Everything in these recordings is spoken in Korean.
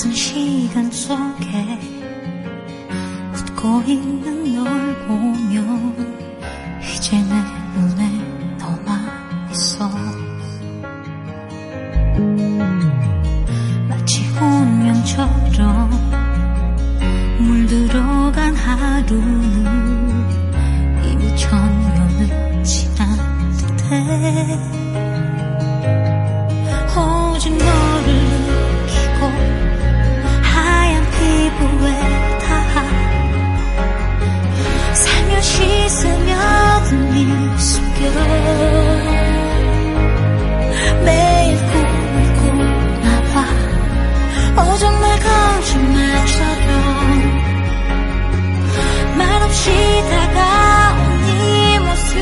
같은 시간 속에 웃고 있는 널 보면 이제 내 눈에 너만 있어. 마치 운명처럼 물들어간 하루는 이미 천년은 지난 듯해. 오직 너를 느끼고 하얀 피부에 닿아 살며시 스며든 이 숨결. 매일 꿈을 꾸나봐. 오 정말 거짓말처럼 말없이 다가온 이 모습.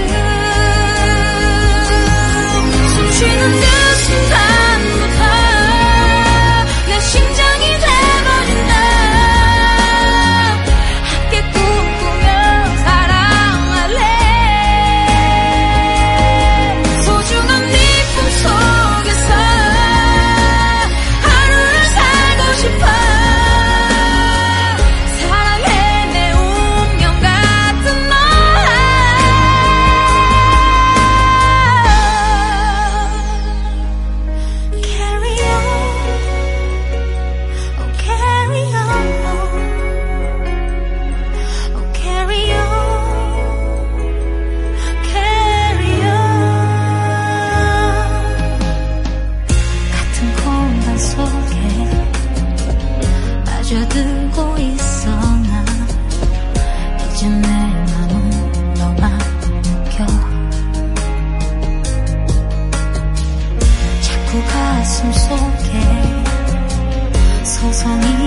숨쉬는 그 순간부터 내 심장이 돼버린다. 함께 꿈꾸며 사랑할래. 소중한 네 품속에서 하루를 살고 싶어. 사랑해 내 운명 같은 너. Carry on, oh carry on, oh carry on, carry on. 같은 공간 속에 빠져들고 있어 나. 이제 내 맘은 너만 느껴. 자꾸 가슴 속에 소송이